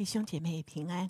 弟兄姐妹平安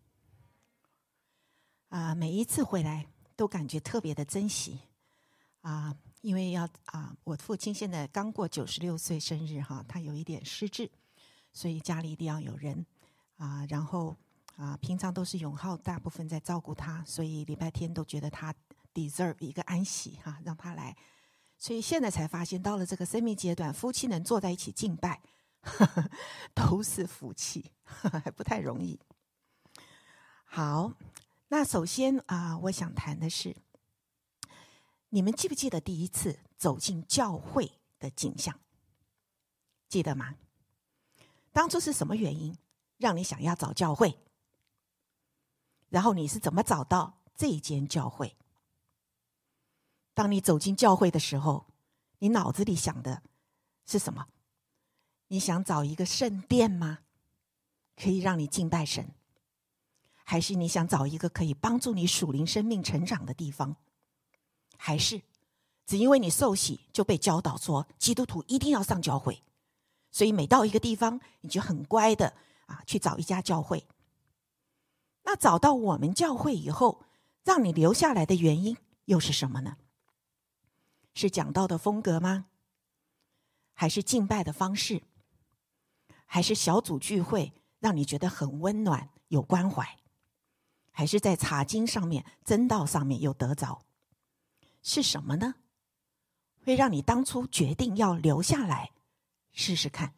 每一次回来都感觉特别的珍惜因为我父亲现在刚过96岁生日他有一点失智，所以家里一定要有人然后平常都是永浩大部分在照顾他，所以礼拜天都觉得他 deserve 一个安息让他来，所以现在才发现到了这个生命阶段，夫妻能坐在一起敬拜都是福气，还不太容易。好，那首先我想谈的是，你们记不记得第一次走进教会的景象？记得吗？当初是什么原因让你想要找教会？然后你是怎么找到这一间教会？当你走进教会的时候，你脑子里想的是什么？你想找一个圣殿吗？可以让你敬拜神？还是你想找一个可以帮助你属灵生命成长的地方？还是只因为你受洗就被教导说基督徒一定要上教会，所以每到一个地方你就很乖的去找一家教会？那找到我们教会以后，让你留下来的原因又是什么呢？是讲道的风格吗？还是敬拜的方式？还是小组聚会让你觉得很温暖有关怀？还是在查经上面真道上面有得着？是什么呢？会让你当初决定要留下来试试看？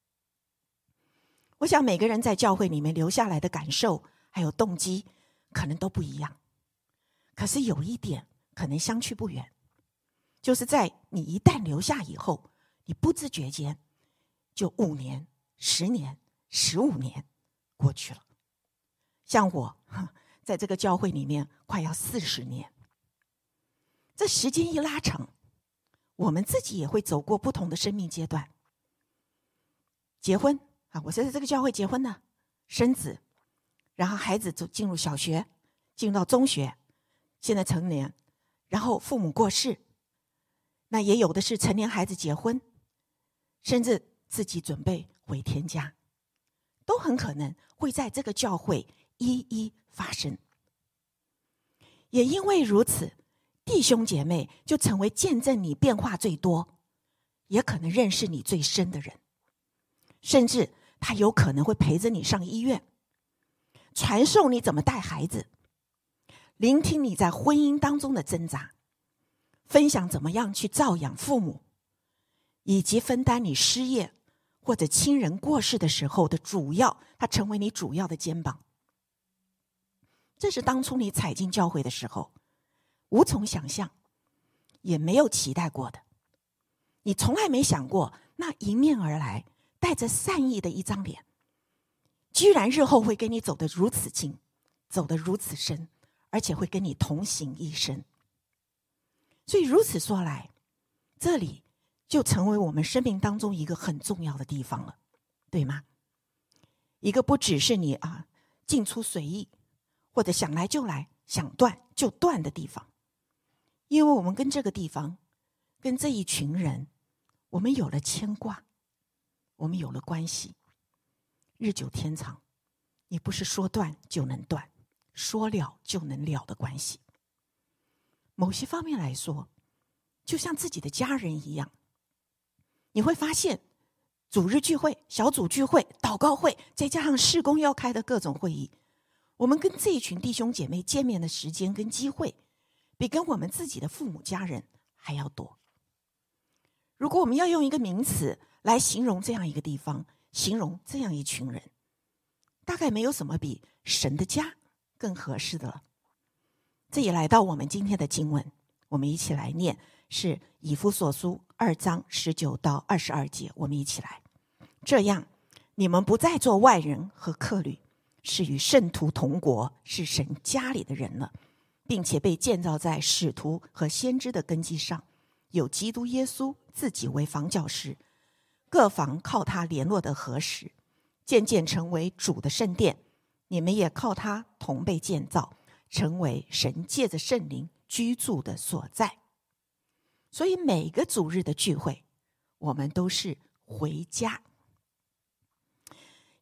我想每个人在教会里面留下来的感受还有动机可能都不一样，可是有一点可能相去不远，就是在你一旦留下以后，你不知觉间就5年、10年、15年过去了。像我在这个教会里面快要40年，这时间一拉长，我们自己也会走过不同的生命阶段。结婚我是在这个教会结婚的，生子，然后孩子进入小学，进入到中学，现在成年，然后父母过世，那也有的是成年孩子结婚，甚至自己准备回天家，都很可能会在这个教会一一发生。也因为如此，弟兄姐妹就成为见证你变化最多，也可能认识你最深的人，甚至他有可能会陪着你上医院，传授你怎么带孩子，聆听你在婚姻当中的挣扎，分享怎么样去照养父母，以及分担你失业或者亲人过世的时候的他成为你主要的肩膀。这是当初你踩进教会的时候无从想象也没有期待过的。你从来没想过那迎面而来带着善意的一张脸，居然日后会跟你走得如此近，走得如此深，而且会跟你同行一生。所以如此说来，这里就成为我们生命当中一个很重要的地方了，对吗？一个不只是你进出随意，或者想来就来，想断就断的地方。因为我们跟这个地方，跟这一群人，我们有了牵挂，我们有了关系，日久天长，你不是说断就能断，说了就能了的关系。某些方面来说，就像自己的家人一样，你会发现主日聚会、小组聚会、祷告会，再加上事工要开的各种会议，我们跟这一群弟兄姐妹见面的时间跟机会，比跟我们自己的父母家人还要多。如果我们要用一个名词来形容这样一个地方，形容这样一群人，大概没有什么比神的家更合适的了。这也来到我们今天的经文，我们一起来念，是以弗所书2章19到22节，我们一起来。这样，你们不再做外人和客旅，是与圣徒同国，是神家里的人了，并且被建造在使徒和先知的根基上，有基督耶稣自己为房角石，各房靠他联络的合实，渐渐成为主的圣殿。你们也靠他同被建造，成为神借着圣灵居住的所在。所以每个主日的聚会，我们都是回家。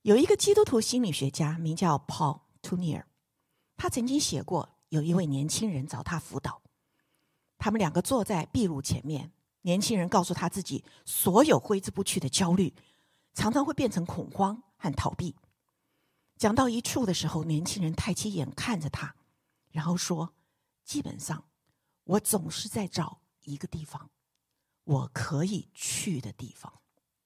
有一个基督徒心理学家名叫 Paul Tournier， 他曾经写过，有一位年轻人找他辅导，他们两个坐在壁炉前面，年轻人告诉他自己所有挥之不去的焦虑常常会变成恐慌和逃避。讲到一处的时候，年轻人抬起眼看着他，然后说，基本上我总是在找一个地方，我可以去的地方。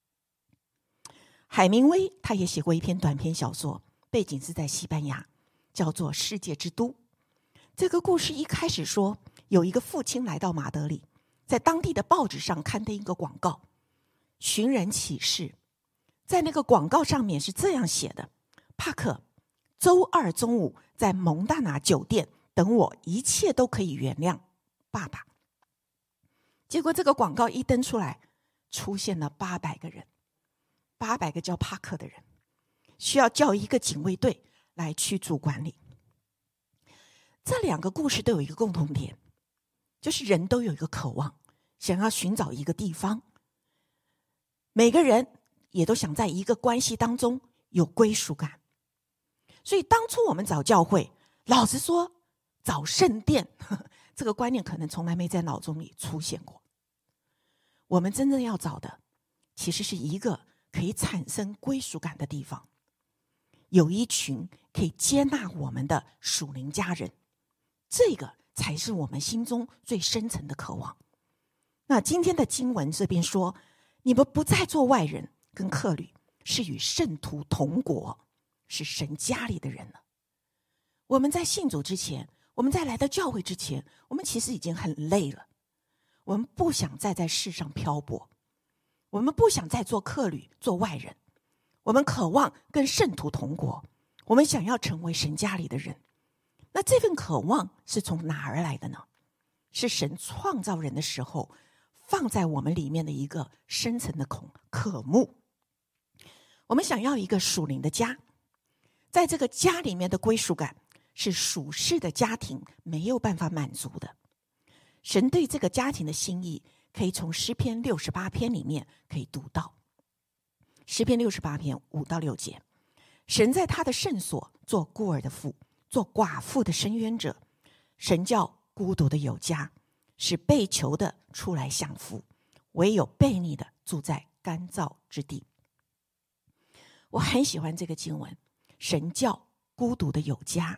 海明威他也写过一篇短篇小说，背景是在西班牙，叫做《世界之都》。这个故事一开始说，有一个父亲来到马德里，在当地的报纸上刊登一个广告，寻人启事。在那个广告上面是这样写的，帕克，周二中午在蒙大拿酒店等我，一切都可以原谅，爸爸。结果这个广告一登出来，出现了800个人，800个叫帕克的人，需要叫一个警卫队来驱逐管理。这两个故事都有一个共同点，就是人都有一个渴望，想要寻找一个地方。每个人也都想在一个关系当中有归属感。所以当初我们找教会，老实说，找圣殿，这个观念可能从来没在脑中里出现过。我们真正要找的，其实是一个可以产生归属感的地方，有一群可以接纳我们的属灵家人，这个才是我们心中最深层的渴望。那今天的经文这边说，你们不再做外人跟客旅，是与圣徒同国，是神家里的人了。我们在信主之前，我们在来到教会之前，我们其实已经很累了，我们不想再在世上漂泊，我们不想再做客旅做外人，我们渴望跟圣徒同国，我们想要成为神家里的人。那这份渴望是从哪儿来的呢？是神创造人的时候放在我们里面的一个深层的渴慕。我们想要一个属灵的家，在这个家里面的归属感是属世的家庭没有办法满足的。神对这个家庭的心意可以从诗篇68篇里面可以读到。诗篇68篇5到6节，神在他的圣所做孤儿的父，做寡妇的伸冤者。神叫孤独的有家，使被囚的出来享福，唯有悖逆的住在干燥之地。我很喜欢这个经文，神叫孤独的有家。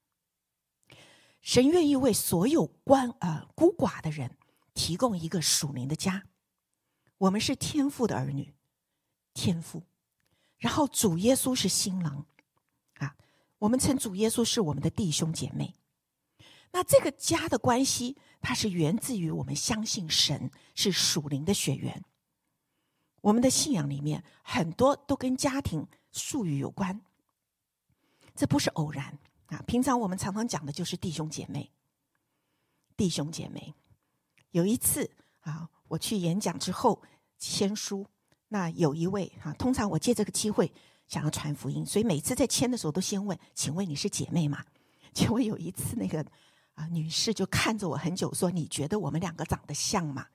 神愿意为所有孤寡的人提供一个属灵的家。我们是天父的儿女，天父，然后主耶稣是新郎我们称主耶稣是我们的弟兄姐妹。那这个家的关系，它是源自于我们相信神是属灵的血缘。我们的信仰里面很多都跟家庭术语有关，这不是偶然平常我们常常讲的就是弟兄姐妹。弟兄姐妹，有一次我去演讲之后签书，那有一位通常我借这个机会想要传福音，所以每次在签的时候都先问，请问你是姐妹吗？结果有一次那个女士就看着我很久说，你觉得我们两个长得像吗？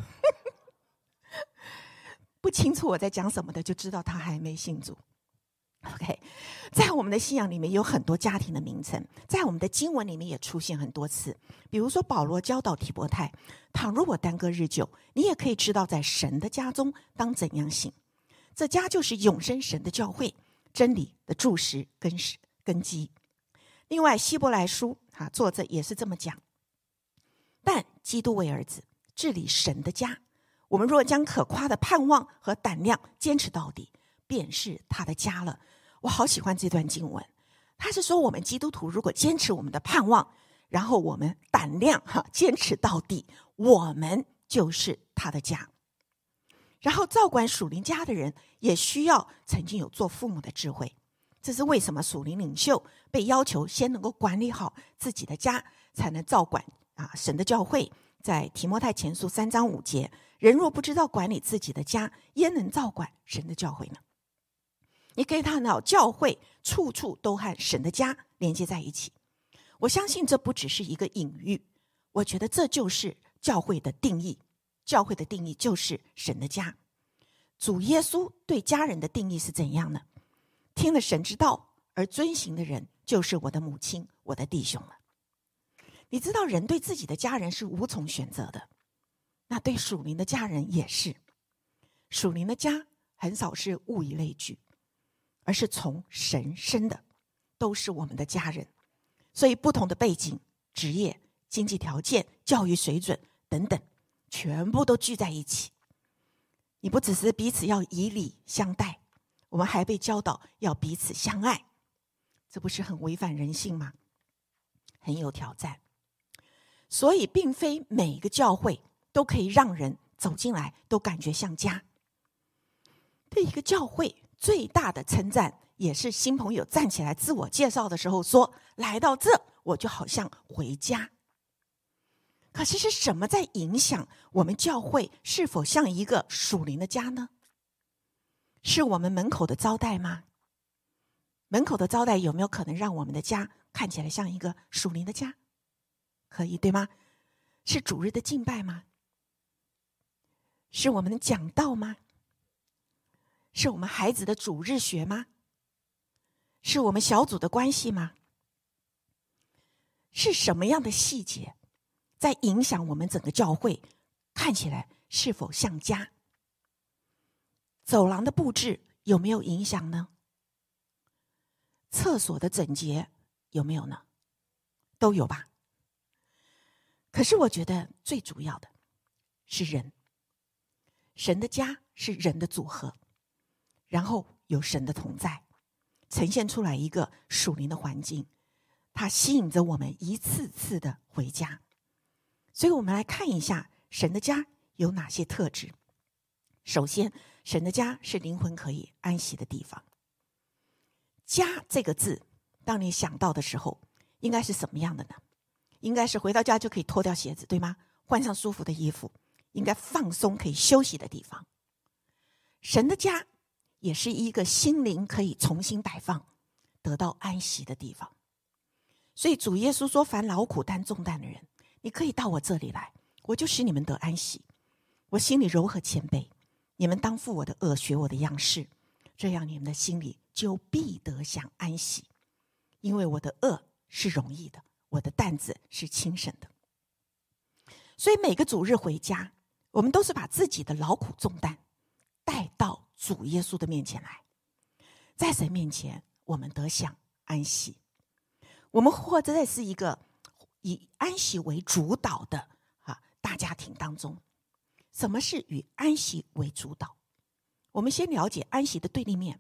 不清楚我在讲什么的就知道她还没信主。OK， 在我们的信仰里面有很多家庭的名称，在我们的经文里面也出现很多次。比如说保罗教导提摩太，倘若我耽搁日久，你也可以知道在神的家中当怎样行。这家就是永生神的教会，真理的柱石根基。另外希伯来书作者也是这么讲，但基督为儿子，治理神的家。我们若将可夸的盼望和胆量坚持到底，便是他的家了。我好喜欢这段经文，他是说我们基督徒如果坚持我们的盼望，然后我们胆量坚持到底，我们就是他的家。然后照管属灵家的人也需要曾经有做父母的智慧，这是为什么属灵领袖被要求先能够管理好自己的家，才能照管神的教会。在提摩太前书3章5节，人若不知道管理自己的家，焉能照管神的教会呢？你可以看到教会处处都和神的家连接在一起。我相信这不只是一个隐喻，我觉得这就是教会的定义。教会的定义就是神的家。主耶稣对家人的定义是怎样呢？ 听了神之道而遵行的人，就是我的母亲，我的弟兄了。你知道人对自己的家人是无从选择的，那对属灵的家人也是。属灵的家很少是物以类聚，而是从神生的，都是我们的家人。所以不同的背景、职业、经济条件、教育水准等等，全部都聚在一起。你不只是彼此要以礼相待，我们还被教导要彼此相爱，这不是很违反人性吗？很有挑战。所以并非每个教会都可以让人走进来都感觉像家。对一个教会最大的称赞，也是新朋友站起来自我介绍的时候说，来到这我就好像回家。可是是什么在影响我们教会是否像一个属灵的家呢？是我们门口的招待吗？门口的招待有没有可能让我们的家看起来像一个属灵的家？可以，对吗？是主日的敬拜吗？是我们的讲道吗？是我们孩子的主日学吗？是我们小组的关系吗？是什么样的细节在影响我们整个教会看起来是否像家？走廊的布置有没有影响呢？厕所的整洁有没有呢？都有吧。可是我觉得最主要的是人。神的家是人的组合，然后有神的同在，呈现出来一个属灵的环境，它吸引着我们一次次的回家。所以我们来看一下神的家有哪些特质。首先，神的家是灵魂可以安息的地方。家这个字，当你想到的时候，应该是什么样的呢？应该是回到家就可以脱掉鞋子，对吗？换上舒服的衣服，应该放松可以休息的地方。神的家也是一个心灵可以重新摆放，得到安息的地方。所以主耶稣说，凡劳苦担重担的人，你可以到我这里来，我就使你们得安息。我心里柔和谦卑，你们当负我的恶，学我的样式，这样你们的心里就必得享安息。因为我的恶是容易的，我的担子是轻省的。所以每个主日回家，我们都是把自己的劳苦重担带到主耶稣的面前来，在神面前我们得享安息。我们活在是一个以安息为主导的大家庭当中。什么是以安息为主导？我们先了解安息的对立面。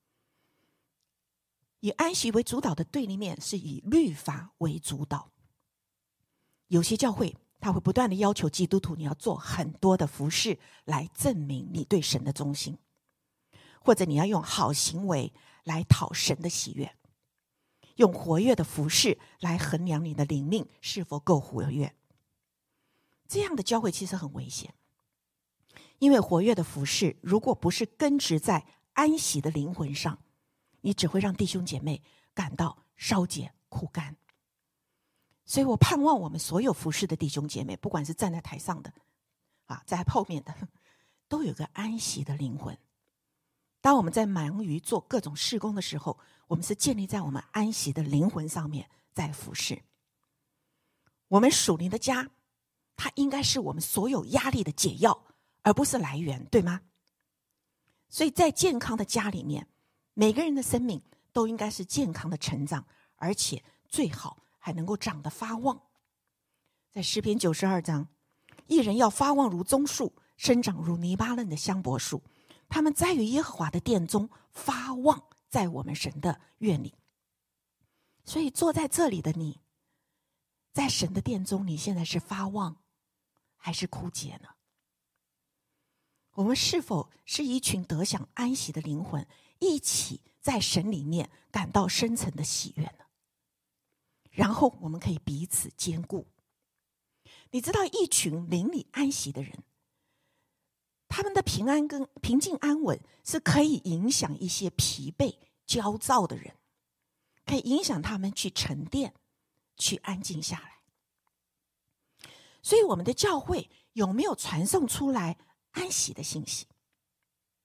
以安息为主导的对立面是以律法为主导。有些教会他会不断的要求基督徒，你要做很多的服事来证明你对神的忠心，或者你要用好行为来讨神的喜悦，用活跃的服事来衡量你的灵命是否够活跃。这样的教会其实很危险，因为活跃的服事如果不是根植在安息的灵魂上，你只会让弟兄姐妹感到烧结枯干。所以我盼望我们所有服事的弟兄姐妹，不管是站在台上的在后面的，都有个安息的灵魂。当我们在忙于做各种事工的时候，我们是建立在我们安息的灵魂上面在服事。我们属灵的家，它应该是我们所有压力的解药，而不是来源，对吗？所以在健康的家里面，每个人的生命都应该是健康的成长，而且最好还能够长得发旺。在诗篇92章，一人要发旺如棕树，生长如黎巴嫩的香柏树，他们栽于耶和华的殿中，发旺在我们神的院里。所以坐在这里的你，在神的殿中，你现在是发旺还是枯竭呢？我们是否是一群得享安息的灵魂，一起在神里面感到深层的喜悦呢？然后我们可以彼此兼顾。你知道，一群灵里安息的人，他们的平安跟平静安稳是可以影响一些疲惫焦躁的人，可以影响他们去沉淀，去安静下来。所以我们的教会有没有传送出来安息的信息？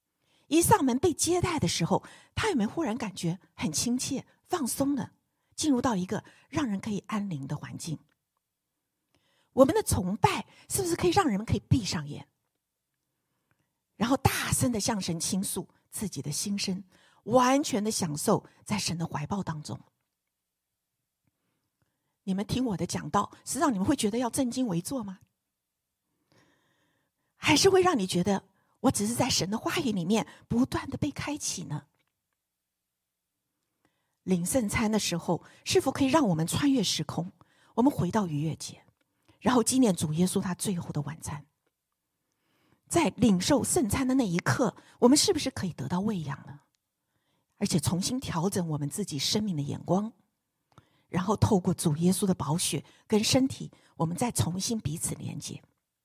一上门被接待的时候，他有没有忽然感觉很亲切、放松了，进入到一个让人可以安宁的环境？我们的崇拜是不是可以让人们可以闭上眼，然后大声的向神倾诉自己的心声，完全的享受在神的怀抱当中？你们听我的讲道，是让你们会觉得要正襟危坐吗？还是会让你觉得我只是在神的话语里面不断的被开启呢？领圣餐的时候，是否可以让我们穿越时空，我们回到逾越节，然后纪念主耶稣他最后的晚餐？在领受圣餐的那一刻，我们是不是可以得到喂养呢？而且重新调整我们自己生命的眼光，然后透过主耶稣的宝血跟身体，我们再重新彼此连接。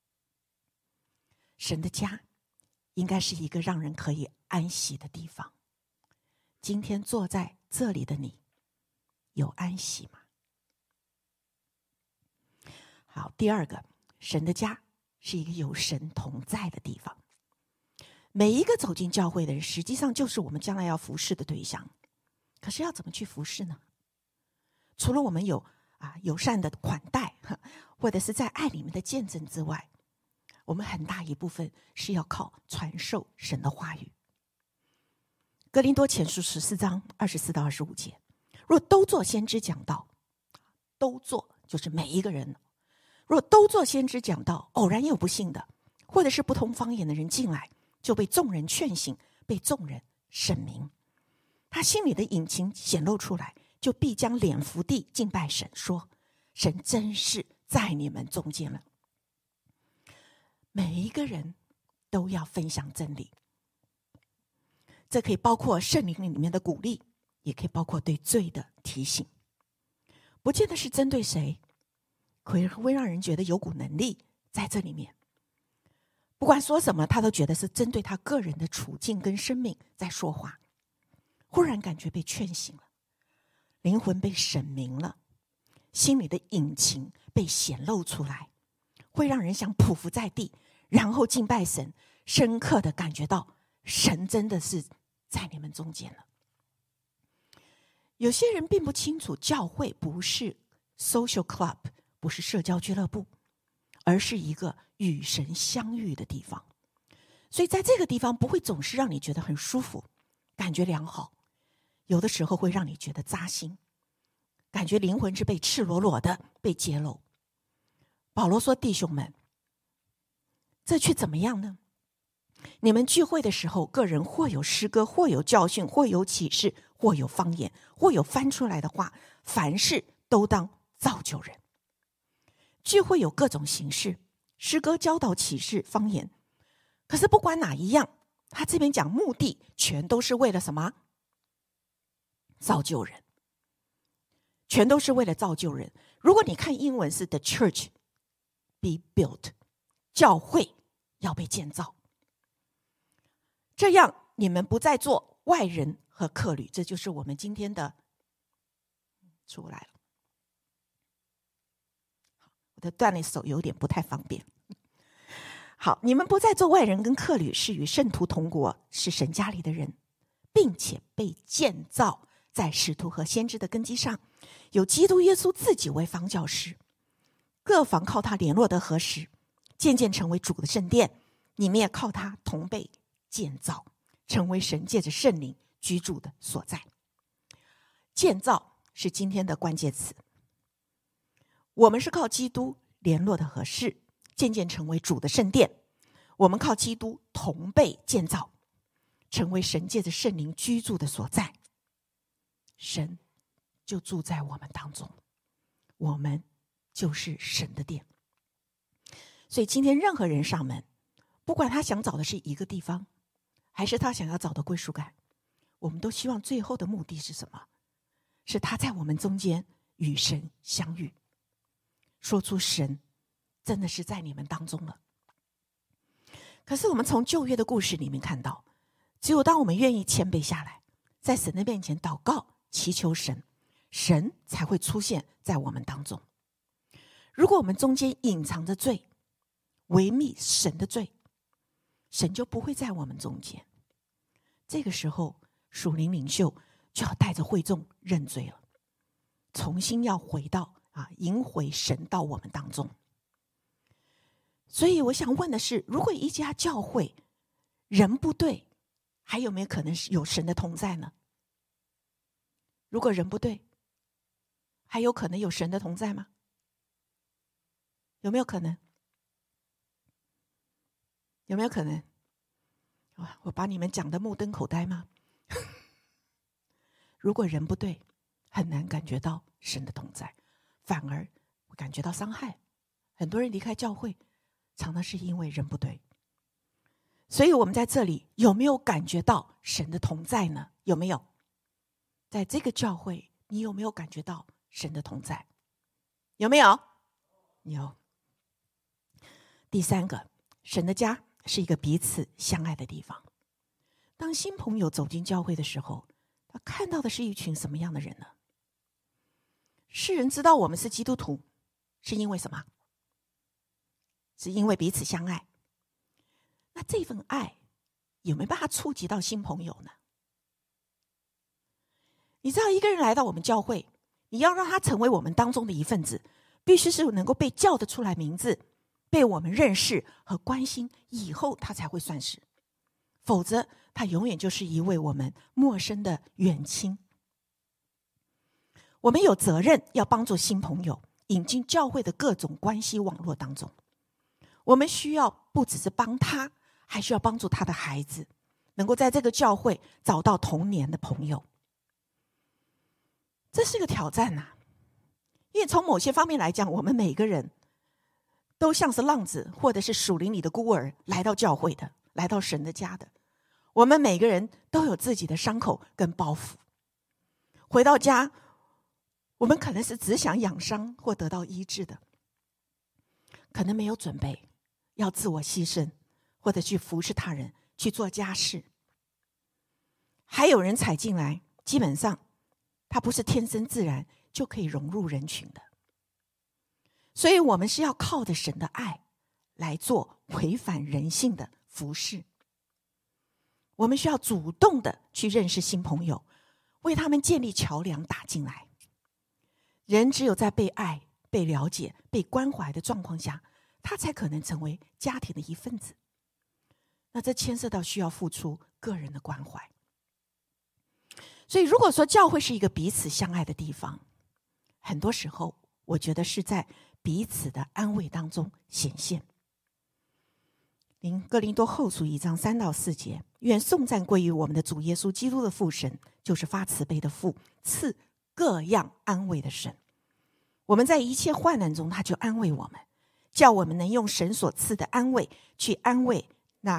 神的家应该是一个让人可以安息的地方。今天坐在这里的你，有安息吗？好，第二个，神的家是一个有神同在的地方。每一个走进教会的人，实际上就是我们将来要服侍的对象。可是要怎么去服侍呢？除了我们有友善的款待，或者是在爱里面的见证之外，我们很大一部分是要靠传授神的话语。哥林多前书14章24到25节，若都做先知讲道，都做就是每一个人，若都做先知讲道，偶然有不信的，或者是不同方言的人进来，就被众人劝醒，被众人审明。他心里的隐情显露出来，就必将脸伏地敬拜神，说：神真是在你们中间了。每一个人都要分享真理，这可以包括圣灵里面的鼓励，也可以包括对罪的提醒。不见得是针对谁，会让人觉得有股能力在这里面。不管说什么，他都觉得是针对他个人的处境跟生命在说话。忽然感觉被劝醒了，灵魂被审明了，心里的隐情被显露出来，会让人想匍匐在地，然后敬拜神，深刻的感觉到神真的是在你们中间了。有些人并不清楚，教会不是 social club， 不是社交俱乐部，而是一个与神相遇的地方。所以在这个地方不会总是让你觉得很舒服，感觉良好，有的时候会让你觉得扎心，感觉灵魂是被赤裸裸的被揭露。保罗说：弟兄们，这却怎么样呢？你们聚会的时候，个人或有诗歌，或有教训，或有启示，或有方言，或有翻出来的话，凡事都当造就人。聚会有各种形式，诗歌、教导、启示、方言，可是不管哪一样，他这边讲目的全都是为了什么？造就人，全都是为了造就人。如果你看英文是 The church be built， 教会要被建造，这样你们不再做外人和客旅。这就是我们今天的出来了。我的断了手有点不太方便。好，你们不再做外人跟客旅，是与圣徒同国，是神家里的人，并且被建造在使徒和先知的根基上，有基督耶稣自己为房角石，各房靠他联络得合实，渐渐成为主的圣殿。你们也靠他同被建造，成为神借着圣灵居住的所在。建造是今天的关键词。我们是靠基督联络的合适，渐渐成为主的圣殿。我们靠基督同被建造，成为神借着圣灵居住的所在。神就住在我们当中，我们就是神的殿。所以今天任何人上门，不管他想找的是一个地方，还是他想要找的归属感，我们都希望最后的目的是什么？是他在我们中间与神相遇，说出神真的是在你们当中了。可是我们从旧约的故事里面看到，只有当我们愿意谦卑下来，在神的面前祷告祈求神，神才会出现在我们当中。如果我们中间隐藏着罪，违逆神的罪，神就不会在我们中间。 这个时候属灵领袖就要带着会众认罪了，重新要回到迎回神到我们当中。所以我想问的是，如果一家教会人不对，还有没有可能有神的同在呢？如果人不对，还有可能有神的同在吗？有没有可能？有没有可能？我把你们讲的目瞪口呆吗？如果人不对，很难感觉到神的同在，反而会感觉到伤害。很多人离开教会，常常是因为人不对。所以我们在这里有没有感觉到神的同在呢？有没有？在这个教会，你有没有感觉到神的同在？有没有？有。第三个，神的家是一个彼此相爱的地方。当新朋友走进教会的时候，他看到的是一群什么样的人呢？世人知道我们是基督徒，是因为什么？是因为彼此相爱。那这份爱有没有办法触及到新朋友呢？你知道，一个人来到我们教会，你要让他成为我们当中的一份子，必须是能够被叫得出来名字，被我们认识和关心，以后他才会算是。否则他永远就是一位我们陌生的远亲。我们有责任要帮助新朋友引进教会的各种关系网络当中。我们需要不只是帮他，还需要帮助他的孩子能够在这个教会找到童年的朋友。这是个挑战啊，因为从某些方面来讲，我们每个人都像是浪子，或者是属灵里的孤儿，来到教会的，来到神的家的。我们每个人都有自己的伤口跟包袱，回到家，我们可能是只想养伤或得到医治的，可能没有准备要自我牺牲，或者去服侍他人，去做家事。还有人踩进来，基本上他不是天生自然就可以融入人群的。所以我们是要靠着神的爱来做违反人性的服侍。我们需要主动的去认识新朋友，为他们建立桥梁打进来。人只有在被爱、被了解、被关怀的状况下，他才可能成为家庭的一份子。那这牵涉到需要付出个人的关怀。所以如果说教会是一个彼此相爱的地方，很多时候我觉得是在彼此的安慰当中显现。哥林多后书1章3到4节，愿颂赞归于我们的主耶稣基督的父神，就是发慈悲的父，赐各样安慰的神。我们在一切患难中，他就安慰我们，叫我们能用神所赐的安慰去安慰那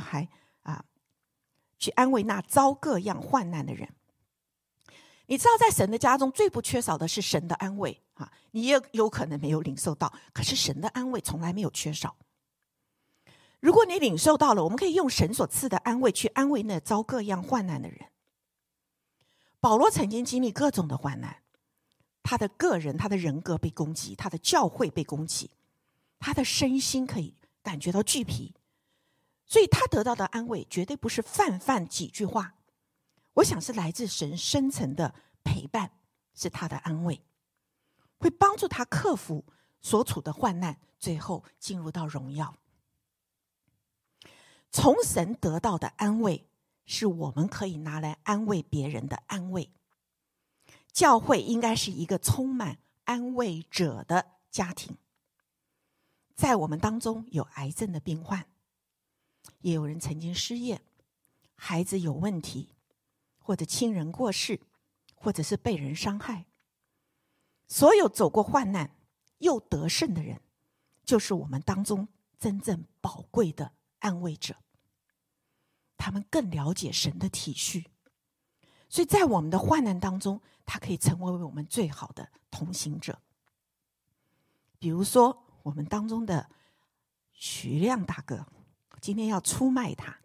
遭各样患难的人。你知道，在神的家中最不缺少的是神的安慰啊！你也有可能没有领受到，可是神的安慰从来没有缺少。如果你领受到了，我们可以用神所赐的安慰去安慰那遭各样患难的人。保罗曾经经历各种的患难，他的个人、他的人格被攻击，他的教会被攻击，他的身心可以感觉到惧疲，所以他得到的安慰绝对不是泛几句话，我想是来自神深层的陪伴，是他的安慰，会帮助他克服所处的患难，最后进入到荣耀。从神得到的安慰，是我们可以拿来安慰别人的安慰。教会应该是一个充满安慰者的家庭。在我们当中有癌症的病患，也有人曾经失业，孩子有问题，或者亲人过世，或者是被人伤害。所有走过患难又得胜的人，就是我们当中真正宝贵的安慰者。他们更了解神的体恤，所以在我们的患难当中，他可以成为我们最好的同行者。比如说我们当中的徐亮大哥，今天要出卖他。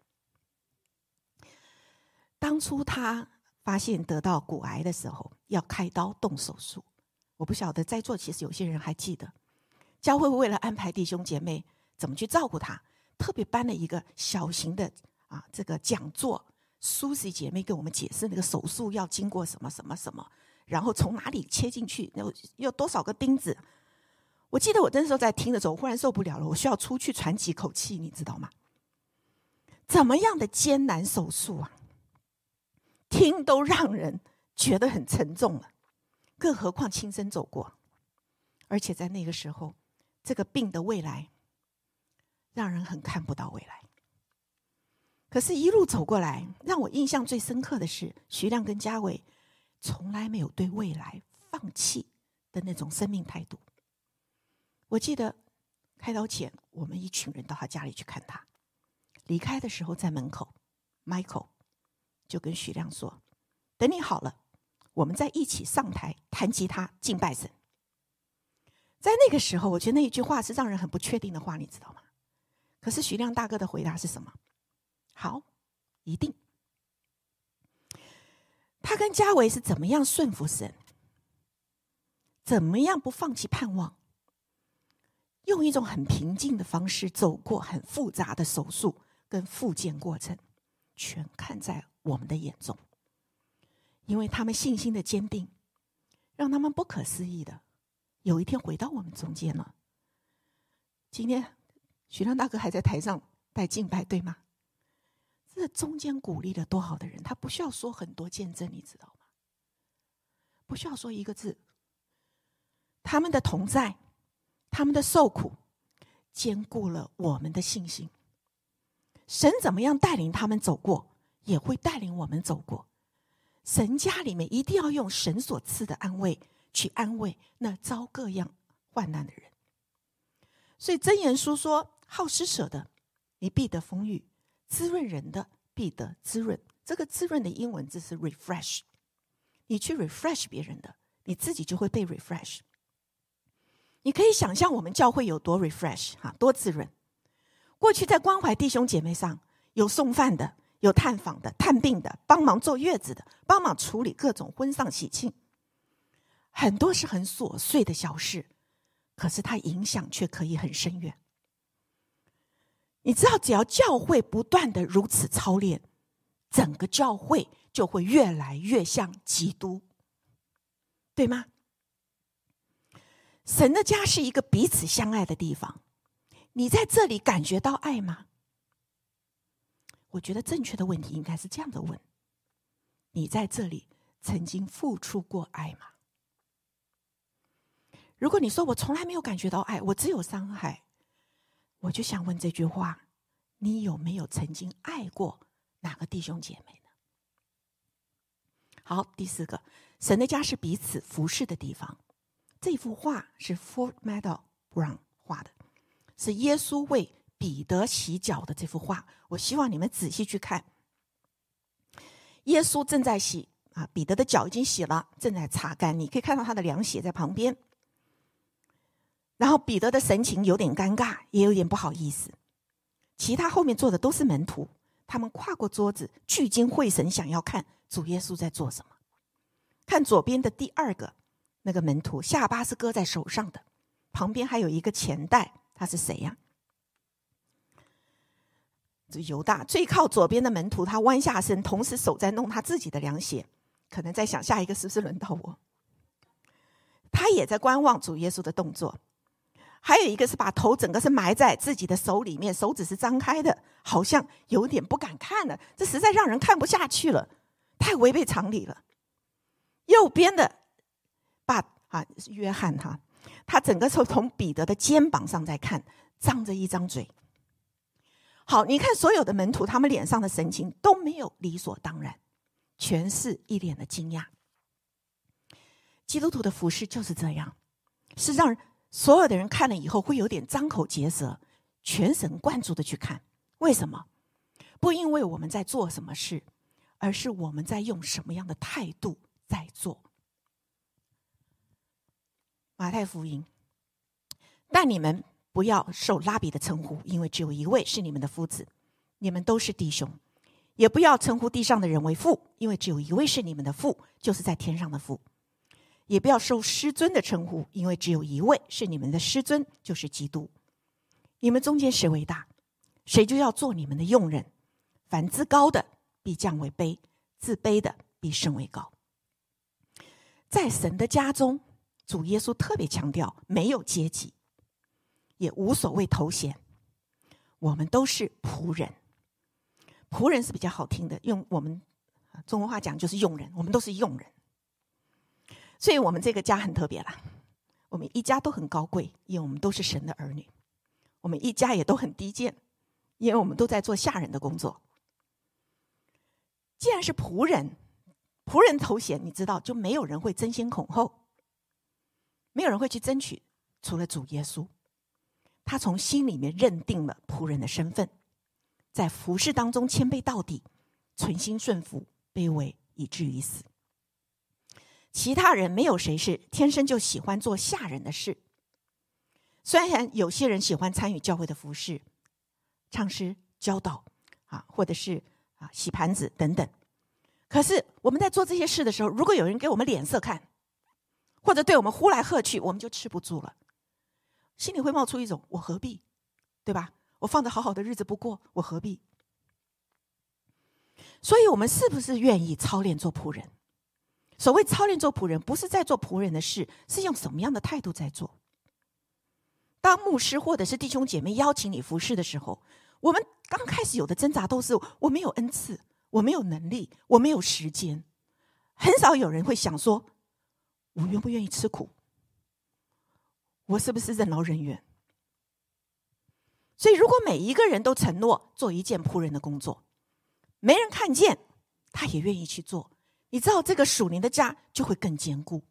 当初他发现得到骨癌的时候，要开刀动手术，我不晓得在座其实有些人还记得，教会为了安排弟兄姐妹怎么去照顾他，特别办了一个小型的这个讲座， Susie 姐妹给我们解释那个手术要经过什么什么什么，然后从哪里切进去，有多少个钉子。我记得我那时候在听的时候，我忽然受不了了，我需要出去喘几口气，你知道吗？怎么样的艰难手术啊，听都让人觉得很沉重了，更何况亲身走过。而且在那个时候，这个病的未来让人很看不到未来。可是一路走过来，让我印象最深刻的是徐亮跟嘉伟从来没有对未来放弃的那种生命态度。我记得开刀前，我们一群人到他家里去看他，离开的时候在门口 Michael 就跟徐亮说，等你好了，我们再一起上台弹吉他敬拜神。在那个时候，我觉得那一句话是让人很不确定的话，你知道吗？可是徐亮大哥的回答是什么？好，一定。他跟嘉伟是怎么样顺服神，怎么样不放弃盼望，用一种很平静的方式走过很复杂的手术跟复健过程，全看在我们的眼中。因为他们信心的坚定，让他们不可思议的有一天回到我们中间了。今天徐亮大哥还在台上带敬拜，对吗？这中间鼓励了多少的人，他不需要说很多见证，你知道吗？不需要说一个字，他们的同在，他们的受苦，坚固了我们的信心。神怎么样带领他们走过，也会带领我们走过。神家里面一定要用神所赐的安慰去安慰那遭各样患难的人。所以箴言书说，好施舍的，你必得丰裕，滋润人的必得滋润。这个滋润的英文字是 refresh， 你去 refresh 别人的，你自己就会被 refresh。 你可以想象我们教会有多 refresh， 多滋润。过去在关怀弟兄姐妹上，有送饭的，有探访的，探病的，帮忙坐月子的，帮忙处理各种婚丧喜庆，很多是很琐碎的小事，可是它影响却可以很深远。你知道，只要教会不断的如此操练，整个教会就会越来越像基督，对吗？神的家是一个彼此相爱的地方，你在这里感觉到爱吗？我觉得正确的问题应该是这样的问：你在这里曾经付出过爱吗？如果你说我从来没有感觉到爱，我只有伤害，我就想问这句话：你有没有曾经爱过哪个弟兄姐妹呢？好，第四个，神的家是彼此服侍的地方。这幅画是 Fort Meadow Brown 画的，是耶稣为彼得洗脚的这幅画。我希望你们仔细去看。耶稣正在洗彼得的脚已经洗了，正在擦干，你可以看到他的凉鞋在旁边。然后彼得的神情有点尴尬，也有点不好意思。其他后面坐的都是门徒，他们跨过桌子，聚精会神想要看主耶稣在做什么。看左边的第二个那个门徒，下巴是搁在手上的，旁边还有一个钱袋，他是谁呀？这犹大。最靠左边的门徒，他弯下身，同时手在弄他自己的凉鞋，可能在想下一个是不是轮到我。他也在观望主耶稣的动作。还有一个是把头整个是埋在自己的手里面，手指是张开的，好像有点不敢看了，这实在让人看不下去了，太违背常理了。右边的约翰他整个从彼得的肩膀上在看，张着一张嘴。好，你看所有的门徒，他们脸上的神情都没有理所当然，全是一脸的惊讶。基督徒的服事就是这样，是让所有的人看了以后会有点张口结舌，全神贯注的去看。为什么？不因为我们在做什么事，而是我们在用什么样的态度在做。马太福音，但你们不要受拉比的称呼，因为只有一位是你们的夫子，你们都是弟兄。也不要称呼地上的人为父，因为只有一位是你们的父，就是在天上的父。也不要受师尊的称呼，因为只有一位是你们的师尊，就是基督。你们中间谁为大，谁就要做你们的用人。凡自高的必降为卑，自卑的必升为高。在神的家中，主耶稣特别强调没有阶级，也无所谓头衔，我们都是仆人。仆人是比较好听的，用我们中国话讲就是佣人，我们都是佣人。所以我们这个家很特别啦，我们一家都很高贵，因为我们都是神的儿女。我们一家也都很低贱，因为我们都在做下人的工作。既然是仆人，仆人头衔你知道，就没有人会争先恐后，没有人会去争取，除了主耶稣。他从心里面认定了仆人的身份，在服事当中谦卑到底，存心顺服，卑微以至于死。其他人没有谁是天生就喜欢做下人的事。虽然有些人喜欢参与教会的服事，唱诗、教导或者是洗盘子等等，可是我们在做这些事的时候，如果有人给我们脸色看，或者对我们呼来喝去，我们就吃不住了，心里会冒出一种我何必，对吧？我放着好好的日子不过，我何必？所以我们是不是愿意操练做仆人？所谓操练做仆人，不是在做仆人的事，是用什么样的态度在做？当牧师或者是弟兄姐妹邀请你服事的时候，我们刚开始有的挣扎都是我没有恩赐，我没有能力，我没有时间。很少有人会想说我愿不愿意吃苦，我是不是任劳任怨？所以如果每一个人都承诺做一件仆人的工作，没人看见他也愿意去做，你知道这个属灵的家就会更坚固。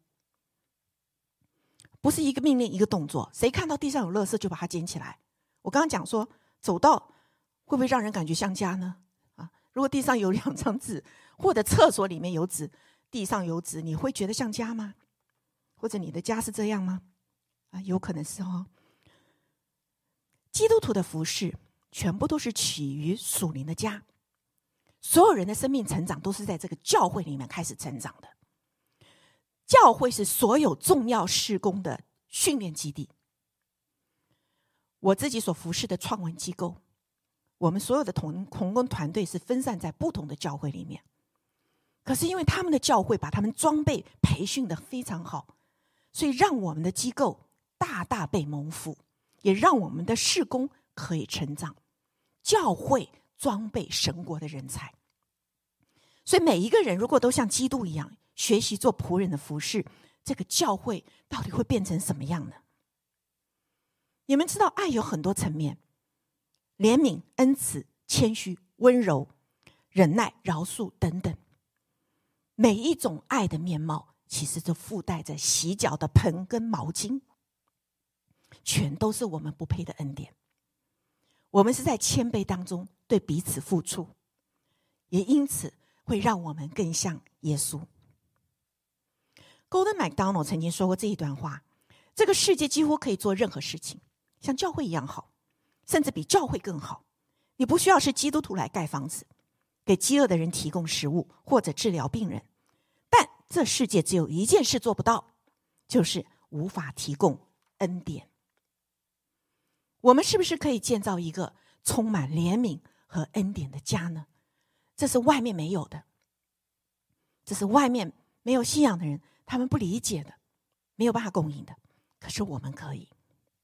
不是一个命令一个动作，谁看到地上有垃圾就把它捡起来。我刚刚讲说走道会不会让人感觉像家呢？如果地上有2张纸，或者厕所里面有纸，地上有纸，你会觉得像家吗？或者你的家是这样吗？有可能是哦。基督徒的服事全部都是起于属灵的家，所有人的生命成长都是在这个教会里面开始成长的。教会是所有重要事工的训练基地。我自己所服侍的创文机构，我们所有的同工团队是分散在不同的教会里面，可是因为他们的教会把他们装备培训得非常好，所以让我们的机构大大被蒙福，也让我们的事工可以成长。教会装备神国的人才，所以每一个人如果都像基督一样学习做仆人的服事，这个教会到底会变成什么样呢？你们知道爱有很多层面，怜悯、恩慈、谦虚、温柔、忍耐、饶恕等等，每一种爱的面貌其实都附带着洗脚的盆跟毛巾，全都是我们不配的恩典。我们是在谦卑当中对彼此付出，也因此会让我们更像耶稣。Gordon MacDonald 曾经说过这一段话：这个世界几乎可以做任何事情，像教会一样好，甚至比教会更好。你不需要是基督徒来盖房子，给饥饿的人提供食物，或者治疗病人。但这世界只有一件事做不到，就是无法提供恩典。我们是不是可以建造一个充满怜悯和恩典的家呢？这是外面没有的，这是外面没有信仰的人他们不理解的，没有办法供应的，可是我们可以。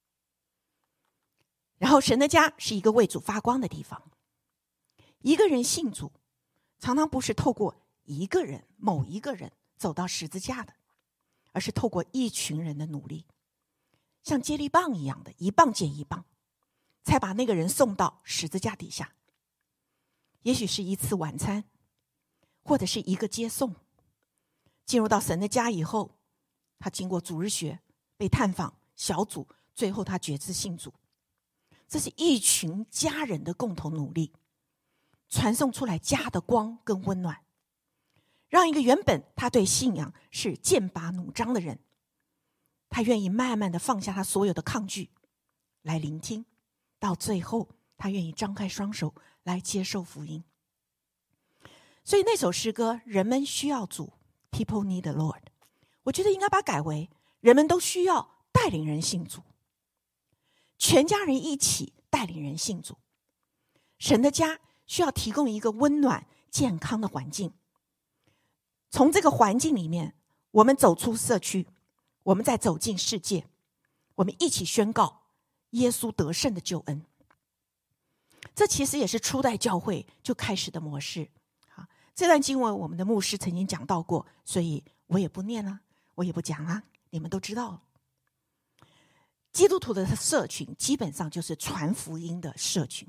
然后神的家是一个为主发光的地方。一个人信主常常不是透过一个人某一个人走到十字架的，而是透过一群人的努力，像接力棒一样的一棒接一棒，才把那个人送到十字架底下。也许是一次晚餐，或者是一个接送。进入到神的家以后，他经过主日学，被探访小组，最后他决志信主。这是一群家人的共同努力，传送出来家的光跟温暖，让一个原本他对信仰是剑拔弩张的人，他愿意慢慢的放下他所有的抗拒来聆听，到最后他愿意张开双手来接受福音。所以那首诗歌人们需要主， People need the Lord， 我觉得应该把它改为人们都需要带领人信主，全家人一起带领人信主。神的家需要提供一个温暖健康的环境。从这个环境里面，我们走出社区，我们再走进世界，我们一起宣告耶稣得胜的救恩。这其实也是初代教会就开始的模式。这段经文我们的牧师曾经讲到过，所以我也不念了，我也不讲了，你们都知道了。基督徒的社群基本上就是传福音的社群。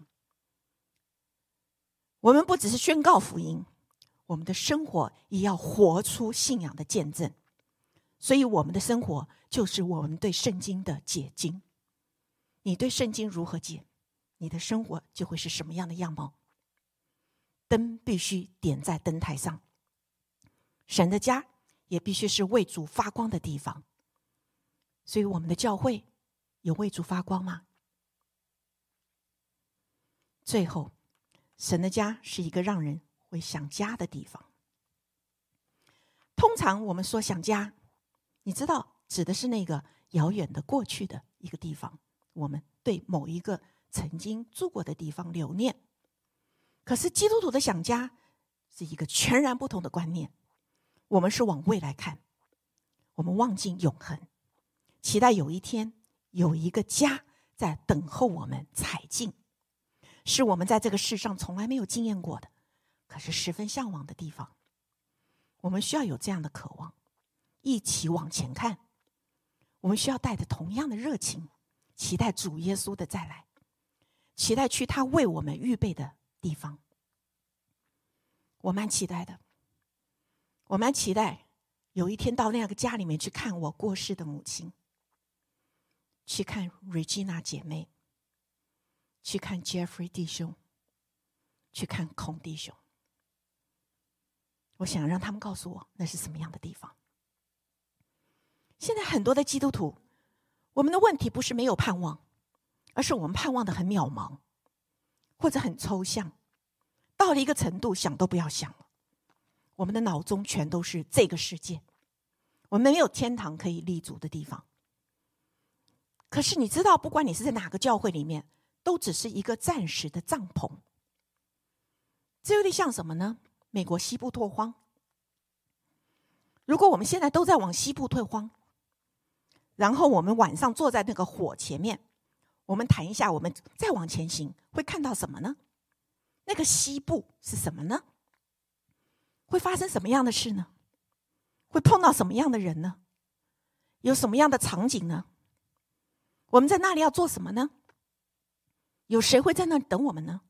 我们不只是宣告福音，我们的生活也要活出信仰的见证。所以我们的生活就是我们对圣经的解经。你对圣经如何解，你的生活就会是什么样的样貌。灯必须点在灯台上，神的家也必须是为主发光的地方。所以我们的教会有为主发光吗？最后，神的家是一个让人会想家的地方。通常我们说想家，你知道指的是那个遥远的过去的一个地方，我们对某一个曾经住过的地方留念。可是基督徒的想家是一个全然不同的观念。我们是往未来看，我们望进永恒，期待有一天有一个家在等候我们踩进，是我们在这个世上从来没有经验过的，可是十分向往的地方。我们需要有这样的渴望，一起往前看。我们需要带着同样的热情，期待主耶稣的再来，期待去他为我们预备的地方。我蛮期待的，我蛮期待有一天到那个家里面去看我过世的母亲，去看 Regina 姐妹，去看 Jeffrey 弟兄，去看孔弟兄。我想让他们告诉我那是什么样的地方。现在很多的基督徒，我们的问题不是没有盼望，而是我们盼望的很渺茫，或者很抽象，到了一个程度想都不要想了。我们的脑中全都是这个世界，我们没有天堂可以立足的地方。可是你知道，不管你是在哪个教会里面，都只是一个暂时的帐篷。这有点像什么呢？美国西部拓荒。如果我们现在都在往西部拓荒，然后我们晚上坐在那个火前面，我们谈一下，我们再往前行会看到什么呢？那个西部是什么呢？会发生什么样的事呢？会碰到什么样的人呢？有什么样的场景呢？我们在那里要做什么呢？有谁会在那里等我们呢？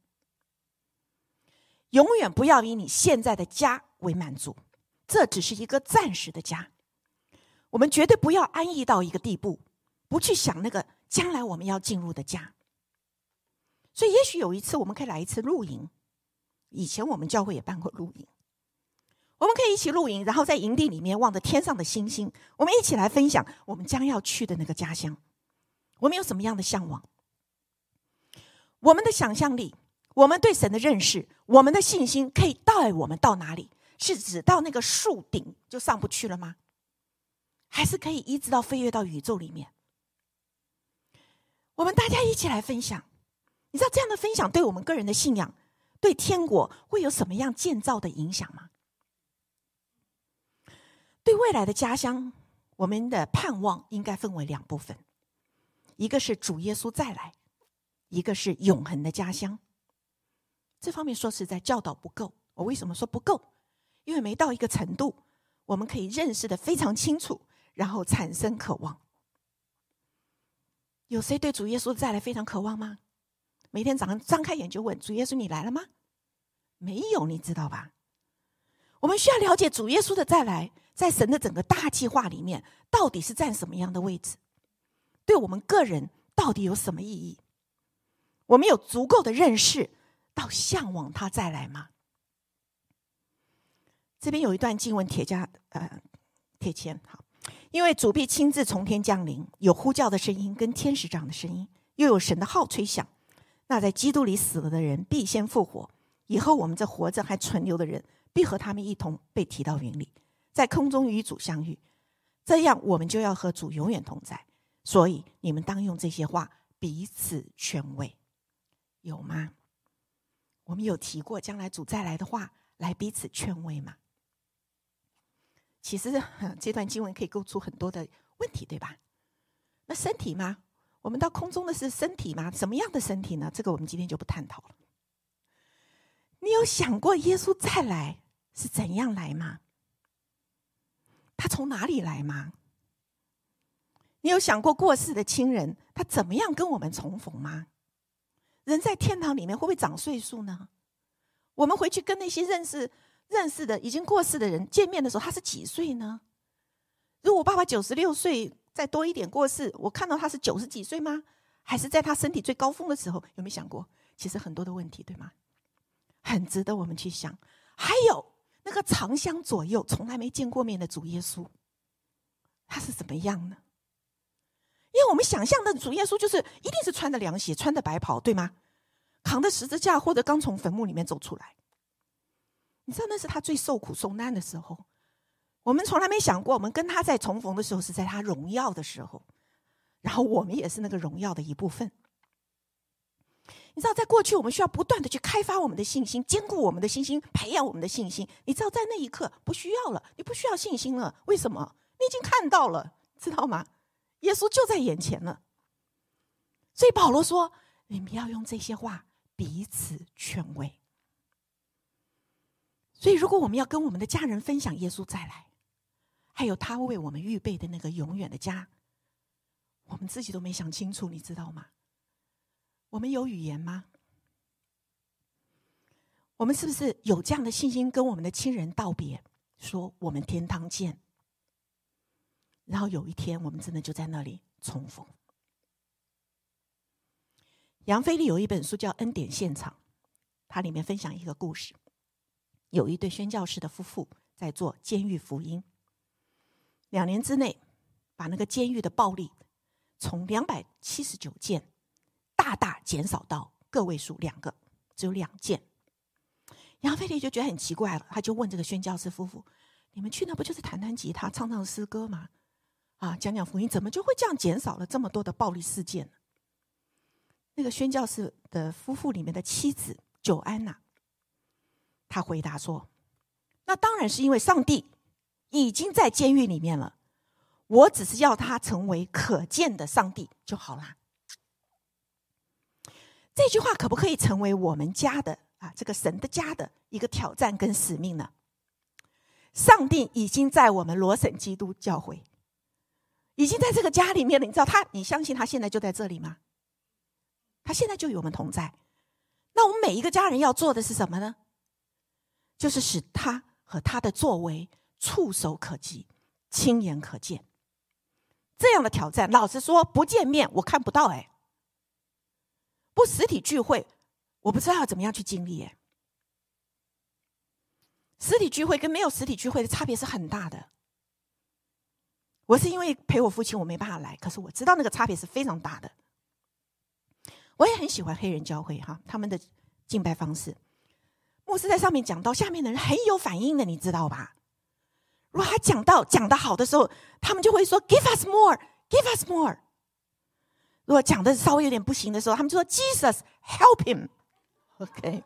永远不要以你现在的家为满足，这只是一个暂时的家。我们绝对不要安逸到一个地步，不去想那个将来我们要进入的家。所以也许有一次我们可以来一次露营，以前我们教会也办过露营，我们可以一起露营，然后在营地里面望着天上的星星，我们一起来分享我们将要去的那个家乡。我们有什么样的向往？我们的想象力，我们对神的认识，我们的信心可以带我们到哪里？是指到那个树顶就上不去了吗？还是可以一直到飞跃到宇宙里面？我们大家一起来分享。你知道这样的分享对我们个人的信仰，对天国会有什么样建造的影响吗？对未来的家乡，我们的盼望应该分为两部分，一个是主耶稣再来，一个是永恒的家乡。这方面说实在教导不够。我为什么说不够？因为没到一个程度，我们可以认识得非常清楚，然后产生渴望。有谁对主耶稣再来非常渴望吗？每天早上张开眼就问主耶稣你来了吗？没有，你知道吧？我们需要了解主耶稣的再来在神的整个大计划里面到底是占什么样的位置，对我们个人到底有什么意义。我们有足够的认识到向往他再来吗？这边有一段经文贴签，好，因为主必亲自从天降临，有呼叫的声音跟天使长的声音，又有神的号吹响。那在基督里死了的人必先复活，以后我们这活着还存留的人必和他们一同被提到云里，在空中与主相遇，这样我们就要和主永远同在。所以你们当用这些话彼此劝慰。有吗？我们有提过将来主再来的话来彼此劝慰嘛。其实这段经文可以勾出很多的问题，对吧？那身体吗？我们到空中的是身体吗？什么样的身体呢？这个我们今天就不探讨了。你有想过耶稣再来是怎样来吗？他从哪里来吗？你有想过过世的亲人他怎么样跟我们重逢吗？人在天堂里面会不会长岁数呢？我们回去跟那些认识的已经过世的人见面的时候，他是几岁呢？如果我爸爸96岁再多一点过世，我看到他是90几岁吗？还是在他身体最高峰的时候？有没有想过？其实很多的问题，对吗？很值得我们去想。还有那个长相左右从来没见过面的主耶稣，他是怎么样呢？因为我们想象的主耶稣就是一定是穿着凉鞋，穿着白袍，对吗？扛着十字架，或者刚从坟墓里面走出来。你知道那是他最受苦受难的时候。我们从来没想过，我们跟他在重逢的时候是在他荣耀的时候，然后我们也是那个荣耀的一部分。你知道在过去我们需要不断的去开发我们的信心，坚固我们的信心，培养我们的信心。你知道在那一刻不需要了，你不需要信心了。为什么？你已经看到了，知道吗？耶稣就在眼前了。所以保罗说，你们要用这些话彼此劝慰。所以如果我们要跟我们的家人分享耶稣再来，还有他为我们预备的那个永远的家，我们自己都没想清楚，你知道吗？我们有语言吗？我们是不是有这样的信心跟我们的亲人道别，说我们天堂见，然后有一天我们真的就在那里重逢。杨飞利有一本书叫《恩典现场》，它里面分享一个故事。有一对宣教士的夫妇在做监狱福音，2年之内把那个监狱的暴力从279件大大减少到个位数2个，只有2件。杨飞利就觉得很奇怪了，他就问这个宣教士夫妇，你们去那不就是弹弹吉他唱唱诗歌吗？讲讲福音，怎么就会这样减少了这么多的暴力事件呢？那个宣教士的夫妇里面的妻子久安娜，他回答说，那当然是因为上帝已经在监狱里面了，我只是要他成为可见的上帝就好啦。这句话可不可以成为我们家的这个神的家的一个挑战跟使命呢？上帝已经在我们罗省基督教会已经在这个家里面了，你知道你相信他现在就在这里吗？他现在就与我们同在。那我们每一个家人要做的是什么呢？就是使他和他的作为触手可及，亲眼可见。这样的挑战，老实说，不见面我看不到，不实体聚会我不知道要怎么样去经历。实体聚会跟没有实体聚会的差别是很大的。我是因为陪我父亲我没办法来，可是我知道那个差别是非常大的。我也很喜欢黑人教会他们的敬拜方式，牧师在上面讲到，下面的人很有反应的，你知道吧？如果他讲得好的时候，他们就会说 Give us more, Give us more。 如果讲的稍微有点不行的时候，他们就说 Jesus help him。 OK，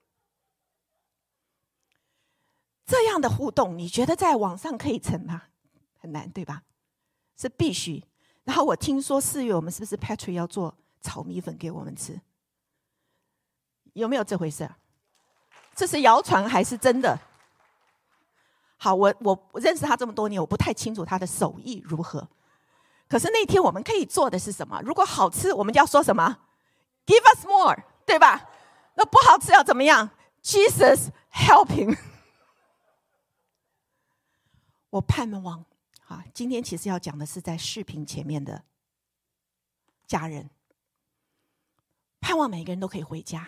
这样的互动你觉得在网上可以成吗？很难，对吧？是必须。然后我听说4月我们是不是 Patrick 要做炒米粉给我们吃？有没有这回事？这是谣传还是真的？好，我认识他这么多年，我不太清楚他的手艺如何。可是那天我们可以做的是什么？如果好吃，我们就要说什么 ？Give us more， 对吧？那不好吃要怎么样 ？Jesus help him。 我盼望今天其实要讲的是在视频前面的家人，盼望每个人都可以回家，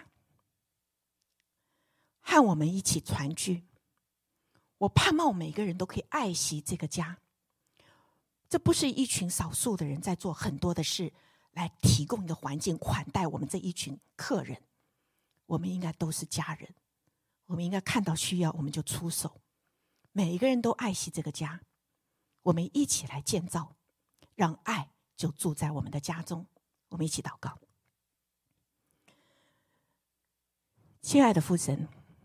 和我们一起团聚。我盼望每个人都可以爱惜这个家。这不是一群少数的人在做很多的事来提供一个环境款待我们这一群客人，我们应该都是家人，我们应该看到需要我们就出手，每一个人都爱惜这个家，我们一起来建造，让爱就住在我们的家中。我们一起祷告。亲爱的父神，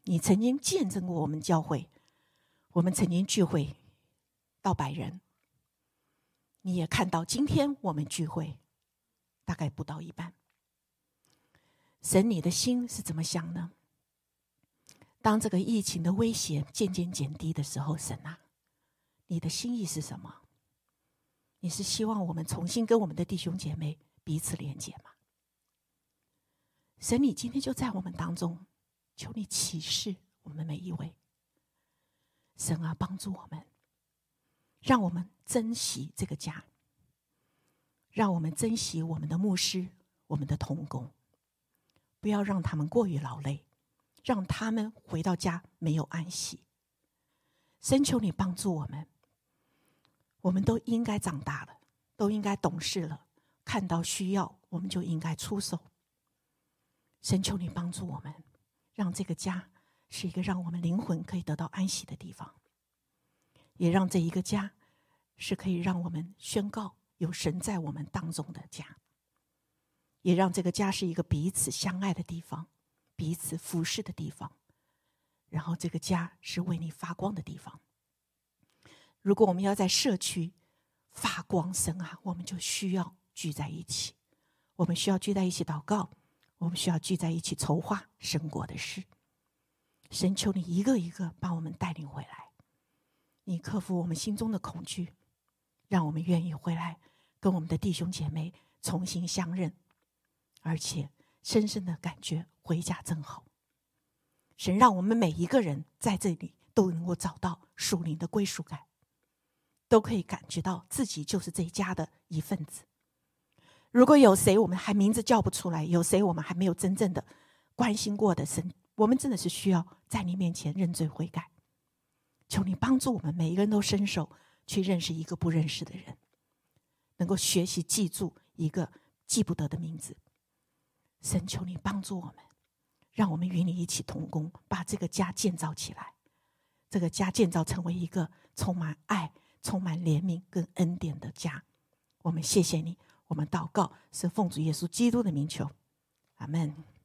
你曾经见证过我们教会，我们曾经聚会到100人，你也看到今天我们聚会大概不到一半。神，你的心是怎么想呢？当这个疫情的威胁渐渐减低的时候，神啊，你的心意是什么？你是希望我们重新跟我们的弟兄姐妹彼此连结吗？神，你今天就在我们当中，求你启示我们每一位。神啊，帮助我们，让我们珍惜这个家，让我们珍惜我们的牧师，我们的同工，不要让他们过于劳累，让他们回到家没有安息。神，求你帮助我们，我们都应该长大了，都应该懂事了，看到需要我们就应该出手。神，求你帮助我们，让这个家是一个让我们灵魂可以得到安息的地方，也让这一个家是可以让我们宣告有神在我们当中的家，也让这个家是一个彼此相爱的地方，彼此服侍的地方，然后这个家是为你发光的地方。如果我们要在社区发光，神啊，我们就需要聚在一起，我们需要聚在一起祷告，我们需要聚在一起筹划神国的事。神，求你一个一个把我们带领回来，你克服我们心中的恐惧，让我们愿意回来跟我们的弟兄姐妹重新相认，而且深深的感觉回家真好。神，让我们每一个人在这里都能够找到属灵的归属感，都可以感觉到自己就是这一家的一份子。如果有谁我们还名字叫不出来，有谁我们还没有真正的关心过的，神，我们真的是需要在你面前认罪悔改。求你帮助我们每一个人都伸手去认识一个不认识的人，能够学习记住一个记不得的名字。神，求你帮助我们，让我们与你一起同工，把这个家建造起来，这个家建造成为一个充满爱、充满怜悯跟恩典的家。我们谢谢你，我们祷告是奉主耶稣基督的名求，阿们。